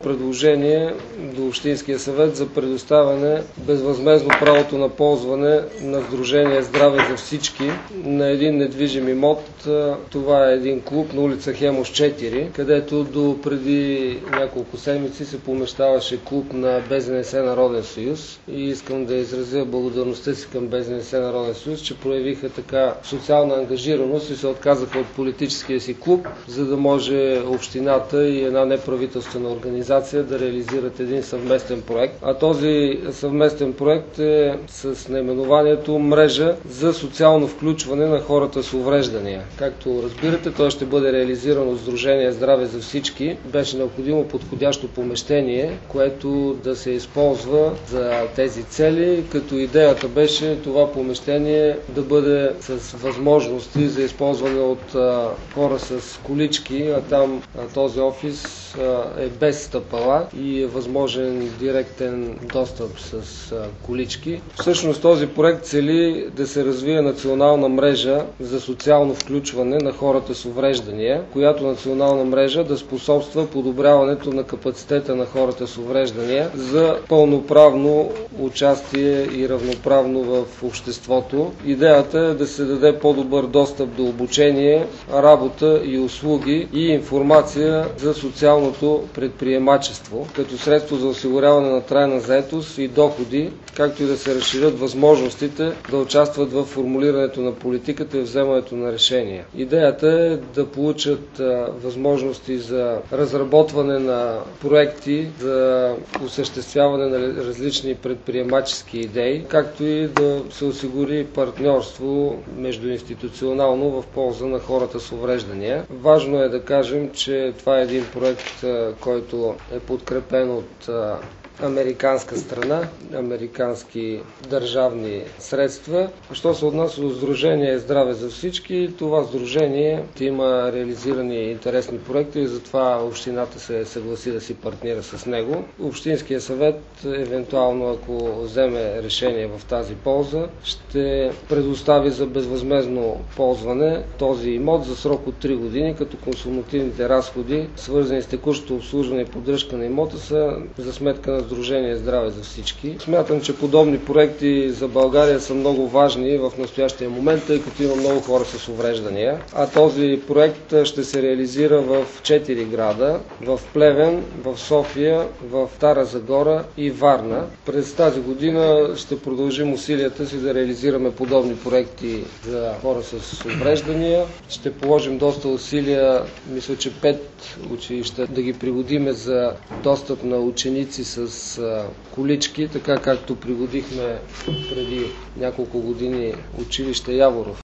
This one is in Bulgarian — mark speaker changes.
Speaker 1: предложение до Общинския съвет за предоставяне безвъзмездно правото на ползване на Сдружение Здраве за всички на един недвижим имот. Това е един клуб на улица Хемус 4, където до преди няколко седмици се помещаваше клуб на БЗНС Народен съюз. И искам да изразя благодарността си към БЗНС Народен съюз, че проявиха така социална ангажираност и се отказаха от политическия си клуб, за да може общината и една неправителствена организация да реализират един съвместен проект. А този съвместен проект е с наименованието Мрежа за социално включване на хората с увреждания. Както разбирате, той ще бъде реализиран от Сдружение Здраве за всички. Беше необходимо подходящо помещение, което да се използва за тези цели, като идеята беше това помещение да бъде с възможности за използване от хора с колички, а там този офис е без стъпала и е възможен директен достъп с колички. Всъщност този проект цели да се развие национална мрежа за социално включване на хората с увреждания, която национална мрежа да способства подобряването на капацитета на хората с увреждания за пълноправно участие и равноправно в обществото. Идеята е да се даде по-добър достъп до обучение, работа и услуги и информация за социалното предприемачество, като средство за осигуряване на трайна заетост и доходи, както и да се разширят възможностите да участват в формулирането на политиката и вземането на решения. Идеята е да получат възможности за разработване на проекти, за осъществяване на различни предприемачески идеи, както и да се осигури партньорство междуинституционално в полза на хората с увреждания. Важно е да кажем, че това е един проект, който е подкрепен от американска страна, американски държавни средства. Що се отнася до Сдружение Здраве за всички, това сдружение има реализирани интересни проекти и затова общината се съгласи да си партнира с него. Общинския съвет, евентуално ако вземе решение в тази полза, ще предостави за безвъзмездно ползване този имот за срок от 3 години, като консумативните разходи, свързани с текущото обслужване и поддръжка на имота, са за сметка на Сдружение Здраве за всички. Смятам, че подобни проекти за България са много важни в настоящия момент, тъй като има много хора с увреждания. А този проект ще се реализира в 4 града: в Плевен, в София, в Стара Загора и Варна. През тази година ще продължим усилията си да реализираме подобни проекти за хора с увреждания. Ще положим доста усилия, мисля, че 5 училища да ги пригодиме за достъп на ученици с колички, така както пригодихме преди няколко години училище Яворов.